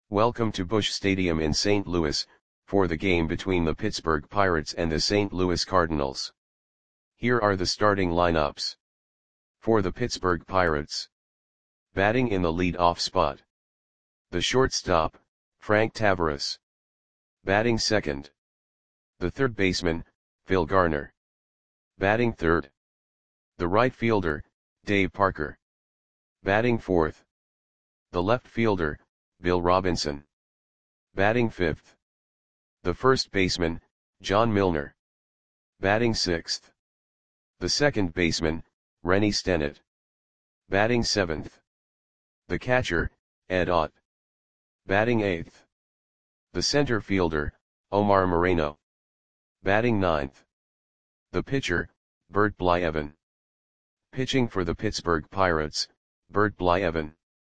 Welcome to Busch Stadium in St. Louis, for the game between the Pittsburgh Pirates and the St. Louis Cardinals. Here are the starting lineups. For the Pittsburgh Pirates. Batting in the lead-off spot. The shortstop, Frank Taveras. Batting second. The third baseman, Phil Garner. Batting third. The right fielder, Dave Parker. Batting fourth. The left fielder, Bill Robinson. Batting fifth. The first baseman, John Milner. Batting sixth. The second baseman, Rennie Stennett. Batting seventh. The catcher, Ed Ott. Batting eighth. The center fielder, Omar Moreno. Batting ninth. The pitcher, Bert Blyleven. Pitching for the Pittsburgh Pirates, Bert Blyleven.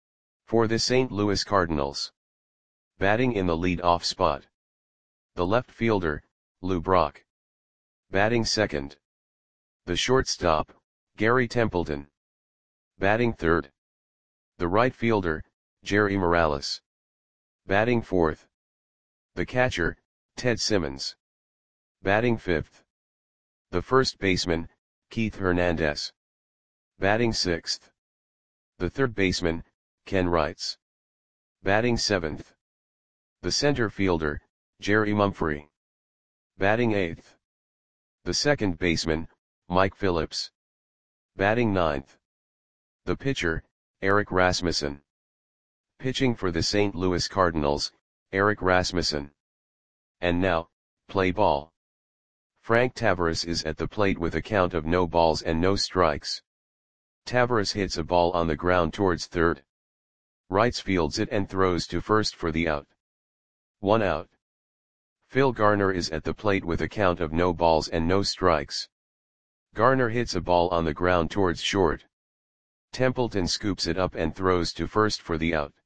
For the St. Louis Cardinals. Batting in the lead-off spot. The left fielder, Lou Brock. Batting second. The shortstop, Gary Templeton. Batting third. The right fielder, Jerry Morales. Batting fourth. The catcher, Ted Simmons. Batting fifth. The first baseman, Keith Hernandez. Batting sixth. The third baseman, Ken Wrights. Batting seventh. The center fielder, Jerry Mumphrey. Batting eighth. The second baseman, Mike Phillips. Batting ninth. The pitcher, Eric Rasmussen. Pitching for the St. Louis Cardinals, Eric Rasmussen. And now, play ball. Frank Taveras is at the plate with a count of no balls and no strikes. Taveras hits a ball on the ground towards third. Wrights fields it and throws to first for the out. 1 out. Phil Garner is at the plate with a count of no balls and no strikes. Garner hits a ball on the ground towards short. Templeton scoops it up and throws to first for the out.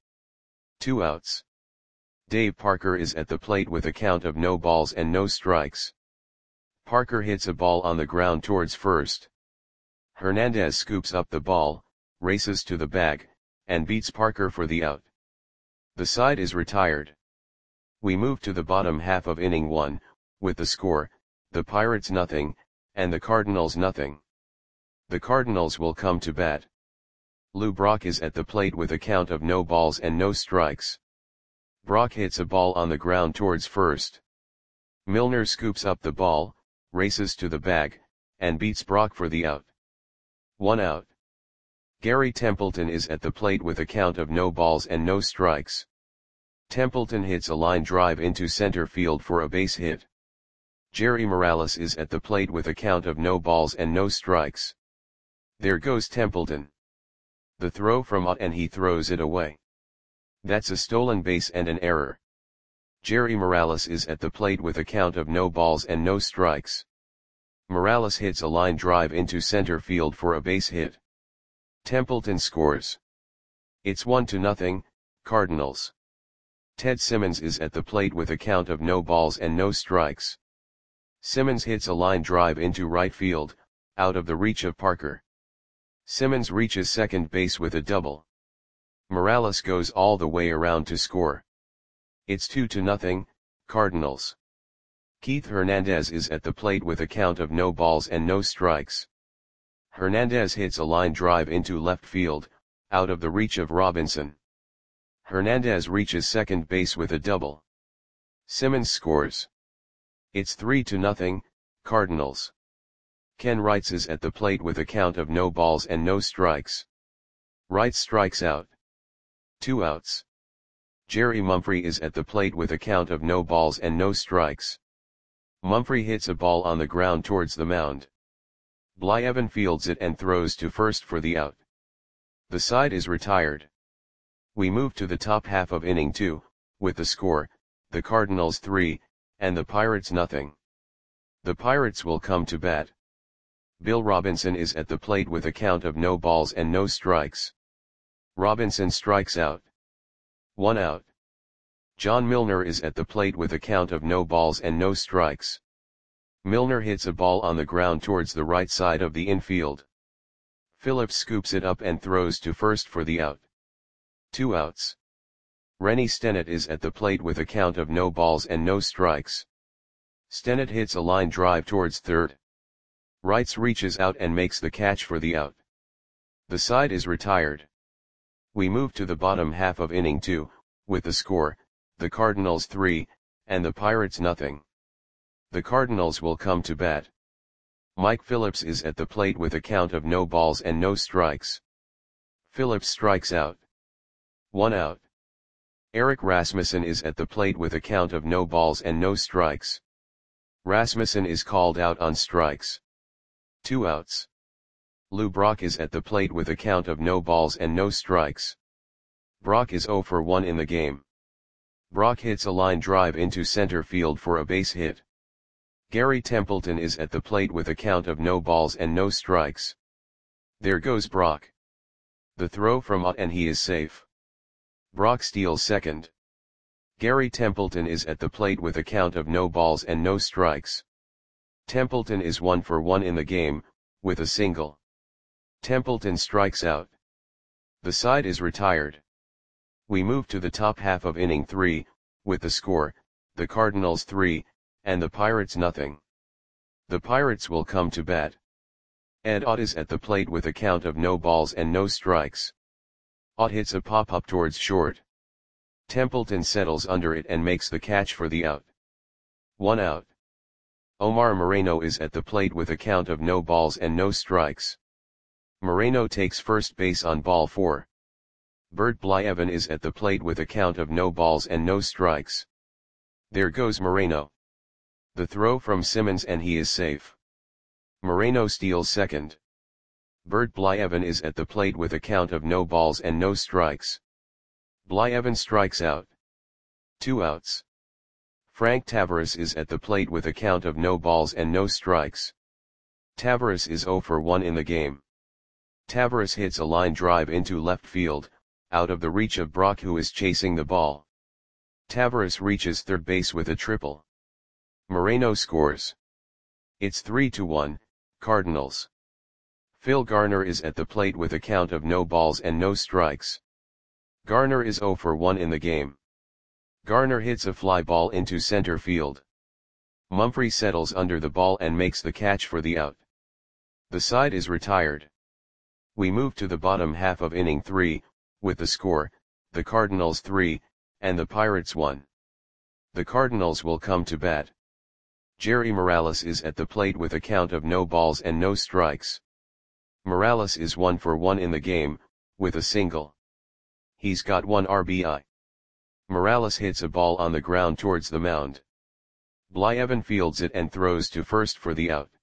2 outs. Dave Parker is at the plate with a count of no balls and no strikes. Parker hits a ball on the ground towards first. Hernandez scoops up the ball, races to the bag, and beats Parker for the out. The side is retired. We move to the bottom half of inning 1, with the score, the Pirates nothing, and the Cardinals nothing. The Cardinals will come to bat. Lou Brock is at the plate with a count of no balls and no strikes. Brock hits a ball on the ground towards first. Milner scoops up the ball, races to the bag, and beats Brock for the out. 1 out. Gary Templeton is at the plate with a count of no balls and no strikes. Templeton hits a line drive into center field for a base hit. Jerry Morales is at the plate with a count of no balls and no strikes. There goes Templeton. The throw from Ott and he throws it away. That's a stolen base and an error. Jerry Morales is at the plate with a count of no balls and no strikes. Morales hits a line drive into center field for a base hit. Templeton scores. It's 1-0, Cardinals. Ted Simmons is at the plate with a count of no balls and no strikes. Simmons hits a line drive into right field, out of the reach of Parker. Simmons reaches second base with a double. Morales goes all the way around to score. It's 2-0, Cardinals. Keith Hernandez is at the plate with a count of no balls and no strikes. Hernandez hits a line drive into left field, out of the reach of Robinson. Hernandez reaches second base with a double. Simmons scores. It's 3-0, Cardinals. Ken Wrights is at the plate with a count of no balls and no strikes. Wrights strikes out. 2 outs. Jerry Mumphrey is at the plate with a count of no balls and no strikes. Mumphrey hits a ball on the ground towards the mound. Blyleven fields it and throws to first for the out. The side is retired. We move to the top half of inning 2, with the score, the Cardinals 3, and the Pirates nothing. The Pirates will come to bat. Bill Robinson is at the plate with a count of no balls and no strikes. Robinson strikes out. 1 out. John Milner is at the plate with a count of no balls and no strikes. Milner hits a ball on the ground towards the right side of the infield. Phillips scoops it up and throws to first for the out. 2 outs. Rennie Stennett is at the plate with a count of no balls and no strikes. Stennett hits a line drive towards third. Wrights reaches out and makes the catch for the out. The side is retired. We move to the bottom half of inning 2, with the score, the Cardinals 3, and the Pirates nothing. The Cardinals will come to bat. Mike Phillips is at the plate with a count of no balls and no strikes. Phillips strikes out. 1 out. Eric Rasmussen is at the plate with a count of no balls and no strikes. Rasmussen is called out on strikes. 2 outs. Lou Brock is at the plate with a count of no balls and no strikes. Brock is 0 for 1 in the game. Brock hits a line drive into center field for a base hit. Gary Templeton is at the plate with a count of no balls and no strikes. There goes Brock. The throw from Ott and he is safe. Brock steals second. Gary Templeton is at the plate with a count of no balls and no strikes. Templeton is 1 for 1 in the game, with a single. Templeton strikes out. The side is retired. We move to the top half of inning 3, with the score, the Cardinals 3, and the Pirates nothing. The Pirates will come to bat. Ed Ott is at the plate with a count of no balls and no strikes. Ott hits a pop-up towards short. Templeton settles under it and makes the catch for the out. 1 out. Omar Moreno is at the plate with a count of no balls and no strikes. Moreno takes first base on ball 4. Bert Blyevin is at the plate with a count of no balls and no strikes. There goes Moreno. The throw from Simmons and he is safe. Moreno steals second. Bert Blyevin is at the plate with a count of no balls and no strikes. Blyevin strikes out. 2 outs. Frank Tavares is at the plate with a count of no balls and no strikes. Tavares is 0 for 1 in the game. Tavares hits a line drive into left field, out of the reach of Brock who is chasing the ball. Tavares reaches third base with a triple. Moreno scores. It's 3-1, Cardinals. Phil Garner is at the plate with a count of no balls and no strikes. Garner is 0 for 1 in the game. Garner hits a fly ball into center field. Mumphrey settles under the ball and makes the catch for the out. The side is retired. We move to the bottom half of inning 3, with the score, the Cardinals 3, and the Pirates 1. The Cardinals will come to bat. Jerry Morales is at the plate with a count of no balls and no strikes. Morales is 1 for 1 in the game, with a single. He's got 1 RBI. Morales hits a ball on the ground towards the mound. Blyevin fields it and throws to first for the out.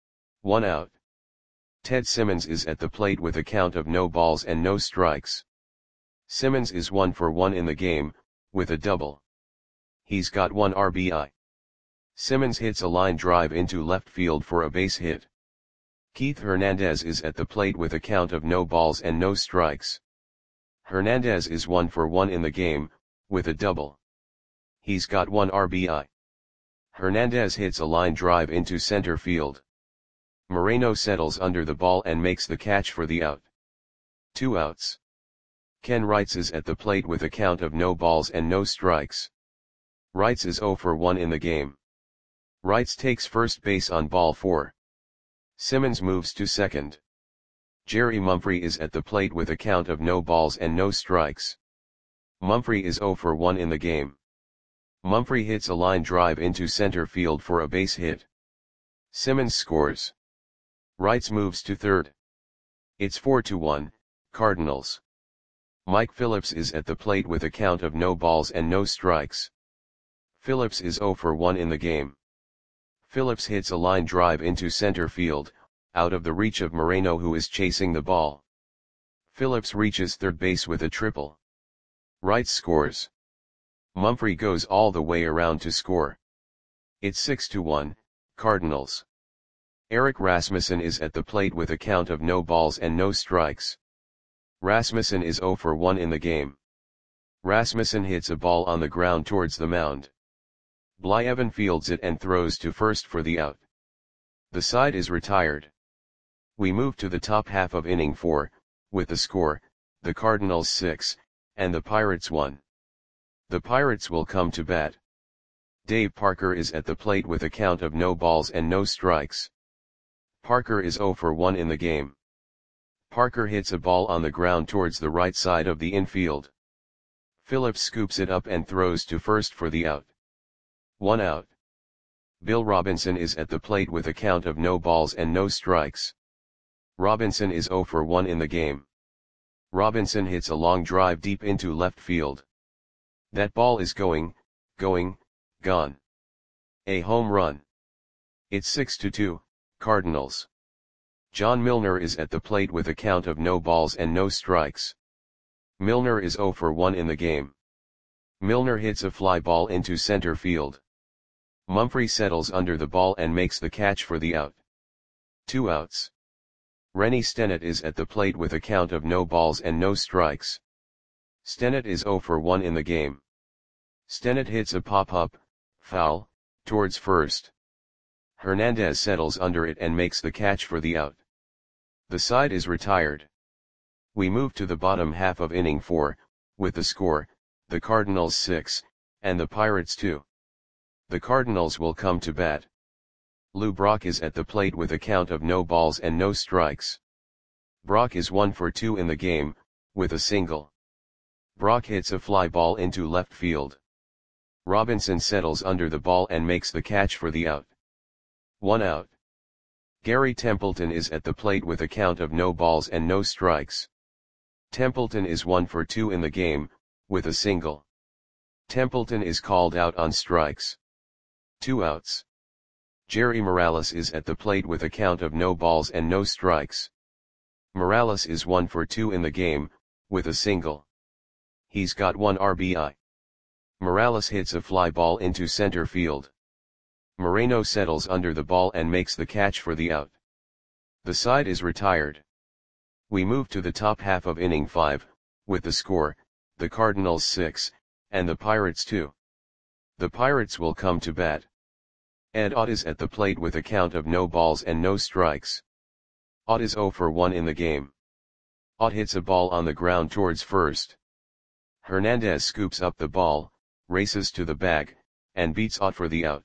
1 out. Ted Simmons is at the plate with a count of no balls and no strikes. Simmons is 1 for 1 in the game, with a double. He's got 1 RBI. Simmons hits a line drive into left field for a base hit. Keith Hernandez is at the plate with a count of no balls and no strikes. Hernandez is 1 for 1 in the game, with a double. He's got 1 RBI. Hernandez hits a line drive into center field. Moreno settles under the ball and makes the catch for the out. 2 outs. Ken Wrights is at the plate with a count of no balls and no strikes. Wrights is 0 for 1 in the game. Wrights takes first base on ball 4. Simmons moves to second. Jerry Mumphrey is at the plate with a count of no balls and no strikes. Mumphrey is 0 for 1 in the game. Mumphrey hits a line drive into center field for a base hit. Simmons scores. Wrights moves to third. It's 4-1, Cardinals. Mike Phillips is at the plate with a count of no balls and no strikes. Phillips is 0 for 1 in the game. Phillips hits a line drive into center field, out of the reach of Moreno who is chasing the ball. Phillips reaches third base with a triple. Wrights scores. Mumphrey goes all the way around to score. It's 6-1, Cardinals. Eric Rasmussen is at the plate with a count of no balls and no strikes. Rasmussen is 0 for 1 in the game. Rasmussen hits a ball on the ground towards the mound. Blyevin fields it and throws to first for the out. The side is retired. We move to the top half of inning 4, with the score, the Cardinals 6, and the Pirates 1. The Pirates will come to bat. Dave Parker is at the plate with a count of no balls and no strikes. Parker is 0 for 1 in the game. Parker hits a ball on the ground towards the right side of the infield. Phillips scoops it up and throws to first for the out. 1 out. Bill Robinson is at the plate with a count of no balls and no strikes. Robinson is 0 for 1 in the game. Robinson hits a long drive deep into left field. That ball is gone. A home run. It's 6-2, Cardinals. John Milner is at the plate with a count of no balls and no strikes. Milner is 0 for 1 in the game. Milner hits a fly ball into center field. Mumphrey settles under the ball and makes the catch for the out. 2 outs. Rennie Stennett is at the plate with a count of no balls and no strikes. Stennett is 0 for 1 in the game. Stennett hits a pop-up, foul, towards first. Hernandez settles under it and makes the catch for the out. The side is retired. We move to the bottom half of inning 4, with the score, the Cardinals 6, and the Pirates 2. The Cardinals will come to bat. Lou Brock is at the plate with a count of no balls and no strikes. Brock is 1 for 2 in the game, with a single. Brock hits a fly ball into left field. Robinson settles under the ball and makes the catch for the out. 1 out. Gary Templeton is at the plate with a count of no balls and no strikes. Templeton is 1 for 2 in the game, with a single. Templeton is called out on strikes. 2 outs. Jerry Morales is at the plate with a count of no balls and no strikes. Morales is 1 for 2 in the game, with a single. He's got 1 RBI. Morales hits a fly ball into center field. Moreno settles under the ball and makes the catch for the out. The side is retired. We move to the top half of inning 5, with the score, the Cardinals 6, and the Pirates 2. The Pirates will come to bat. Ed Ott is at the plate with a count of no balls and no strikes. Ott is 0 for 1 in the game. Ott hits a ball on the ground towards first. Hernandez scoops up the ball, races to the bag, and beats Ott for the out.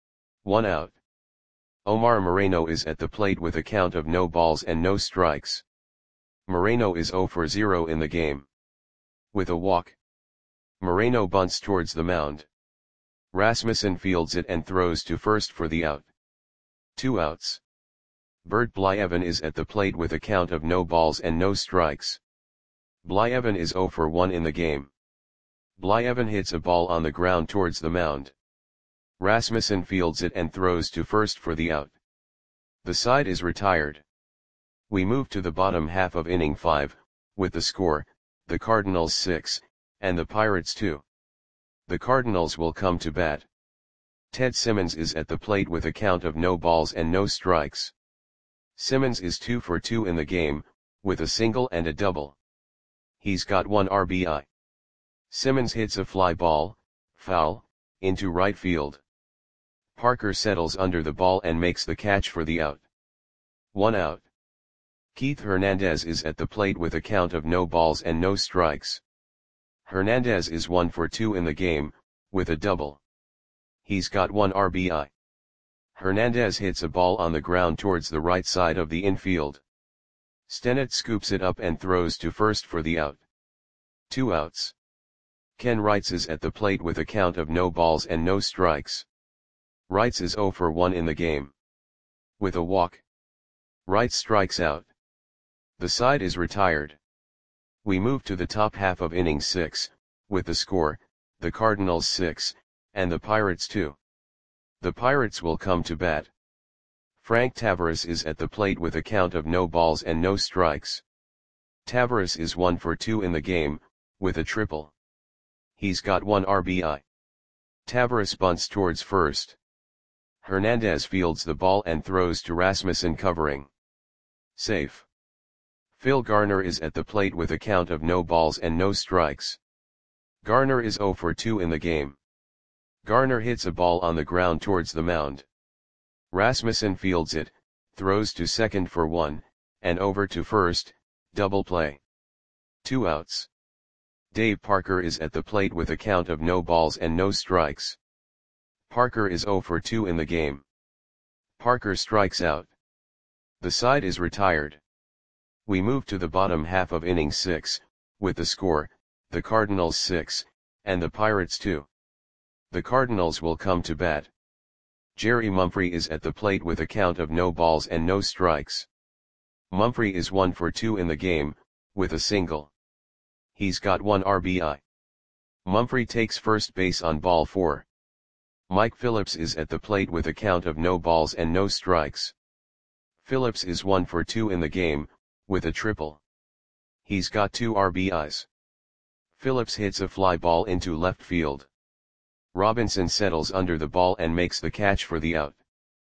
1 out. Omar Moreno is at the plate with a count of no balls and no strikes. Moreno is 0 for 0 in the game. With a walk. Moreno bunts towards the mound. Rasmussen fields it and throws to first for the out. 2 outs. Bert Blyevin is at the plate with a count of no balls and no strikes. Blyevin is 0 for 1 in the game. Blyevin hits a ball on the ground towards the mound. Rasmussen fields it and throws to first for the out. The side is retired. We move to the bottom half of inning 5, with the score, the Cardinals 6, and the Pirates 2. The Cardinals will come to bat. Ted Simmons is at the plate with a count of no balls and no strikes. Simmons is 2 for 2 in the game, with a single and a double. He's got 1 RBI. Simmons hits a fly ball, foul, into right field. Parker settles under the ball and makes the catch for the out. 1 out. Keith Hernandez is at the plate with a count of no balls and no strikes. Hernandez is 1 for 2 in the game, with a double. He's got 1 RBI. Hernandez hits a ball on the ground towards the right side of the infield. Stennett scoops it up and throws to first for the out. 2 outs. Ken Wrights is at the plate with a count of no balls and no strikes. Wrights is 0 for 1 in the game. With a walk. Wrights strikes out. The side is retired. We move to the top half of inning 6, with the score, the Cardinals 6, and the Pirates 2. The Pirates will come to bat. Frank Tavares is at the plate with a count of no balls and no strikes. Tavares is 1 for 2 in the game, with a triple. He's got 1 RBI. Tavares bunts towards first. Hernandez fields the ball and throws to Rasmussen covering. Safe. Phil Garner is at the plate with a count of no balls and no strikes. Garner is 0 for 2 in the game. Garner hits a ball on the ground towards the mound. Rasmussen fields it, throws to second for 1, and over to first, double play. 2 outs. Dave Parker is at the plate with a count of no balls and no strikes. Parker is 0 for 2 in the game. Parker strikes out. The side is retired. We move to the bottom half of inning 6, with the score, the Cardinals 6, and the Pirates 2. The Cardinals will come to bat. Jerry Mumphrey is at the plate with a count of no balls and no strikes. Mumphrey is 1 for 2 in the game, with a single. He's got 1 RBI. Mumphrey takes first base on ball 4. Mike Phillips is at the plate with a count of no balls and no strikes. Phillips is 1 for 2 in the game, with a triple. He's got 2 RBIs. Phillips hits a fly ball into left field. Robinson settles under the ball and makes the catch for the out.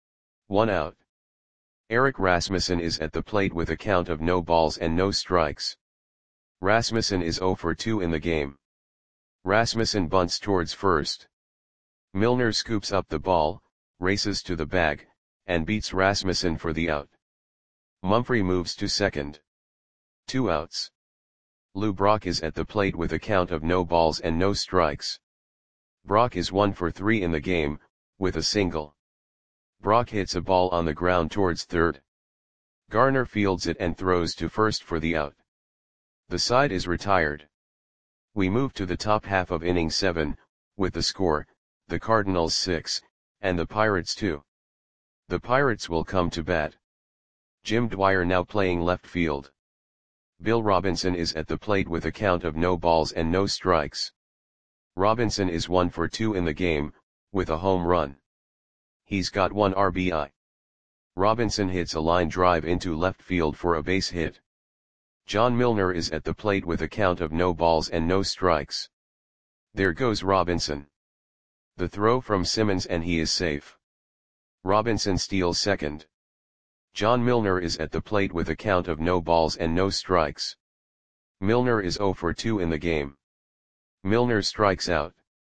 1 out. Eric Rasmussen is at the plate with a count of no balls and no strikes. Rasmussen is 0 for 2 in the game. Rasmussen bunts towards first. Milner scoops up the ball, races to the bag, and beats Rasmussen for the out. Mumphrey moves to second. 2 outs. Lou Brock is at the plate with a count of no balls and no strikes. Brock is 1 for 3 in the game, with a single. Brock hits a ball on the ground towards third. Garner fields it and throws to first for the out. The side is retired. We move to the top half of inning 7, with the score, the Cardinals 6, and the Pirates 2. The Pirates will come to bat. Jim Dwyer now playing left field. Bill Robinson is at the plate with a count of no balls and no strikes. Robinson is 1 for 2 in the game, with a home run. He's got 1 RBI. Robinson hits a line drive into left field for a base hit. John Milner is at the plate with a count of no balls and no strikes. There goes Robinson. The throw from Simmons and he is safe. Robinson steals second. John Milner is at the plate with a count of no balls and no strikes. Milner is 0 for 2 in the game. Milner strikes out.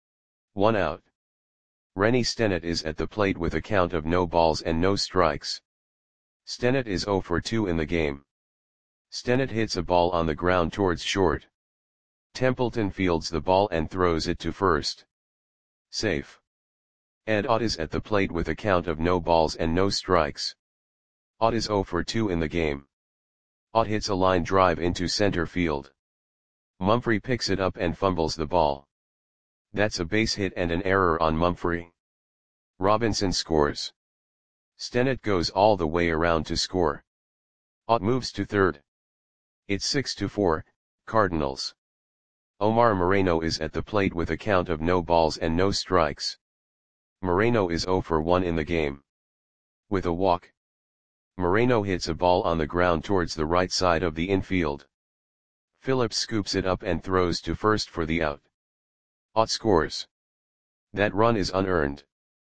1 out. Rennie Stennett is at the plate with a count of no balls and no strikes. Stennett is 0 for 2 in the game. Stennett hits a ball on the ground towards short. Templeton fields the ball and throws it to first. Safe. Ed Ott is at the plate with a count of no balls and no strikes. Ott is 0 for 2 in the game. Ott hits a line drive into center field. Mumphrey picks it up and fumbles the ball. That's a base hit and an error on Mumphrey. Robinson scores. Stennett goes all the way around to score. Ott moves to third. It's 6-4, Cardinals. Omar Moreno is at the plate with a count of no balls and no strikes. Moreno is 0 for 1 in the game. With a walk. Moreno hits a ball on the ground towards the right side of the infield. Phillips scoops it up and throws to first for the out. Ott scores. That run is unearned.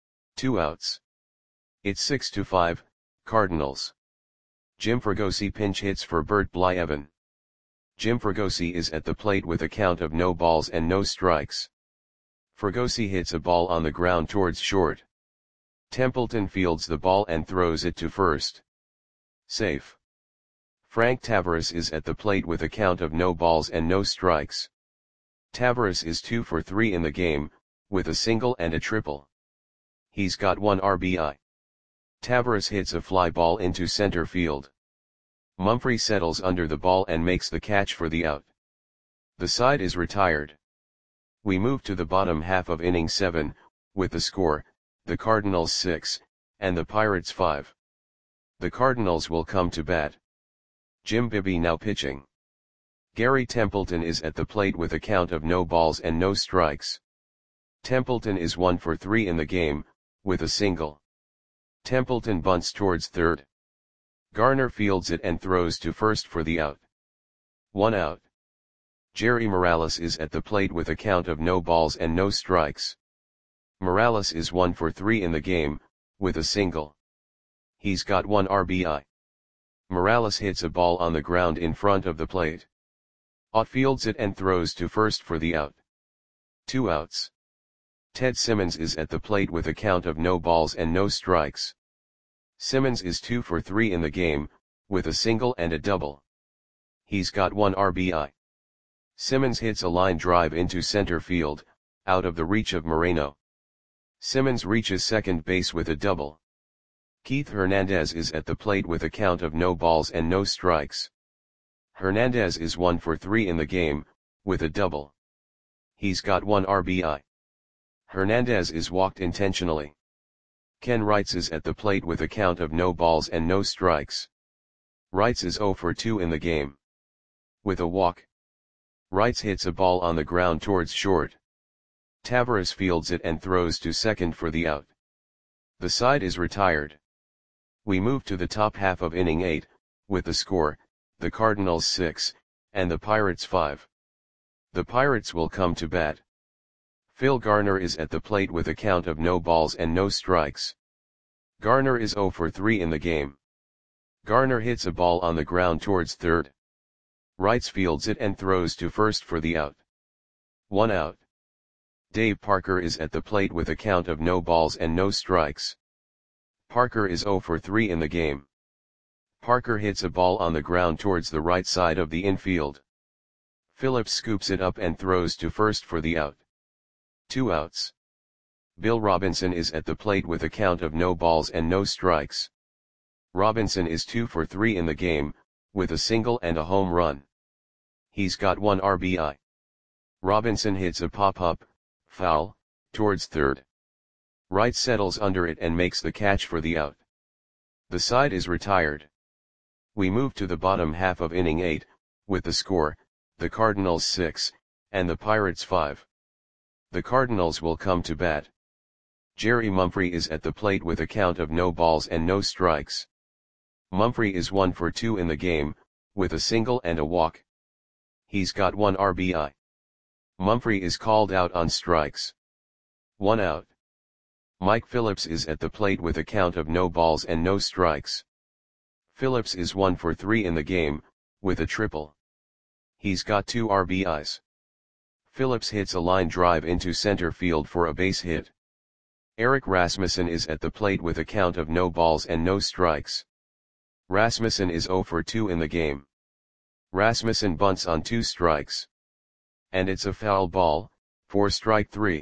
2 outs. It's 6-5, Cardinals. Jim Fregosi pinch hits for Bert Blyevin. Jim Fregosi is at the plate with a count of no balls and no strikes. Fregosi hits a ball on the ground towards short. Templeton fields the ball and throws it to first. Safe. Frank Tavares is at the plate with a count of no balls and no strikes. Tavares is 2 for 3 in the game, with a single and a triple. He's got 1 RBI. Tavares hits a fly ball into center field. Mumphrey settles under the ball and makes the catch for the out. The side is retired. We move to the bottom half of inning 7, with the score, the Cardinals 6, and the Pirates 5. The Cardinals will come to bat. Jim Bibby now pitching. Gary Templeton is at the plate with a count of no balls and no strikes. Templeton is 1 for 3 in the game, with a single. Templeton bunts towards third. Garner fields it and throws to first for the out. 1 out. Jerry Morales is at the plate with a count of no balls and no strikes. Morales is 1 for 3 in the game, with a single. He's got 1 RBI. Morales hits a ball on the ground in front of the plate. Ott fields it and throws to first for the out. 2 outs. Ted Simmons is at the plate with a count of no balls and no strikes. Simmons is 2 for 3 in the game, with a single and a double. He's got 1 RBI. Simmons hits a line drive into center field, out of the reach of Moreno. Simmons reaches second base with a double. Keith Hernandez is at the plate with a count of no balls and no strikes. Hernandez is 1 for 3 in the game, with a double. He's got 1 RBI. Hernandez is walked intentionally. Ken Wrights is at the plate with a count of no balls and no strikes. Wrights is 0 for 2 in the game. With a walk. Wrights hits a ball on the ground towards short. Taveras fields it and throws to second for the out. The side is retired. We move to the top half of inning 8, with the score, the Cardinals 6, and the Pirates 5. The Pirates will come to bat. Phil Garner is at the plate with a count of no balls and no strikes. Garner is 0 for 3 in the game. Garner hits a ball on the ground towards third. Wrights fields it and throws to first for the out. 1 out. Dave Parker is at the plate with a count of no balls and no strikes. Parker is 0 for 3 in the game. Parker hits a ball on the ground towards the right side of the infield. Phillips scoops it up and throws to first for the out. 2 outs. Bill Robinson is at the plate with a count of no balls and no strikes. Robinson is 2 for 3 in the game, with a single and a home run. He's got 1 RBI. Robinson hits a pop-up, foul, towards third. Wright settles under it and makes the catch for the out. The side is retired. We move to the bottom half of inning 8, with the score, the Cardinals 6, and the Pirates 5. The Cardinals will come to bat. Jerry Mumphrey is at the plate with a count of no balls and no strikes. Mumphrey is 1 for 2 in the game, with a single and a walk. He's got 1 RBI. Mumphrey is called out on strikes. 1 out. Mike Phillips is at the plate with a count of no balls and no strikes. Phillips is 1 for 3 in the game, with a triple. He's got 2 RBIs. Phillips hits a line drive into center field for a base hit. Eric Rasmussen is at the plate with a count of no balls and no strikes. Rasmussen is 0 for 2 in the game. Rasmussen bunts on 2 strikes. And it's a foul ball, for strike 3.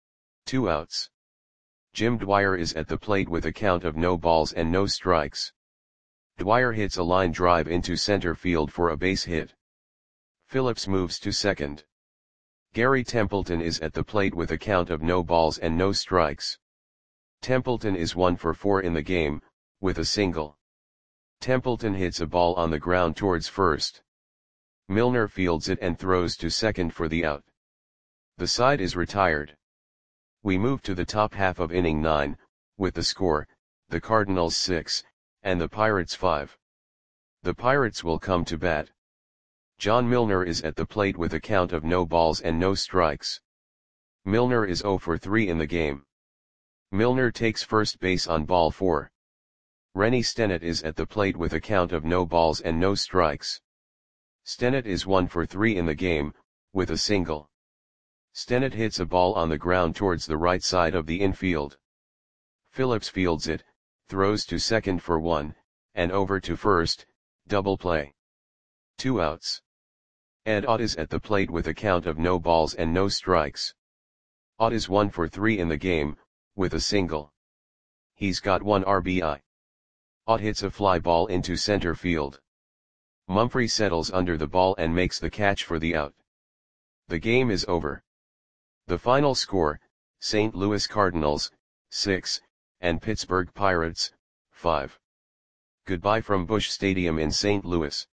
2 outs. Jim Dwyer is at the plate with a count of no balls and no strikes. Dwyer hits a line drive into center field for a base hit. Phillips moves to second. Gary Templeton is at the plate with a count of no balls and no strikes. Templeton is 1 for 4 in the game, with a single. Templeton hits a ball on the ground towards first. Milner fields it and throws to second for the out. The side is retired. We move to the top half of inning 9, with the score, the Cardinals 6, and the Pirates 5. The Pirates will come to bat. John Milner is at the plate with a count of no balls and no strikes. Milner is 0 for 3 in the game. Milner takes first base on ball 4. Rennie Stennett is at the plate with a count of no balls and no strikes. Stennett is 1 for 3 in the game, with a single. Stennett hits a ball on the ground towards the right side of the infield. Phillips fields it, throws to second for 1, and over to first, double play. 2 outs. Ed Ott is at the plate with a count of no balls and no strikes. Ott is 1 for 3 in the game, with a single. He's got 1 RBI. Ott hits a fly ball into center field. Mumphrey settles under the ball and makes the catch for the out. The game is over. The final score, St. Louis Cardinals, 6, and Pittsburgh Pirates, 5. Goodbye from Busch Stadium in St. Louis.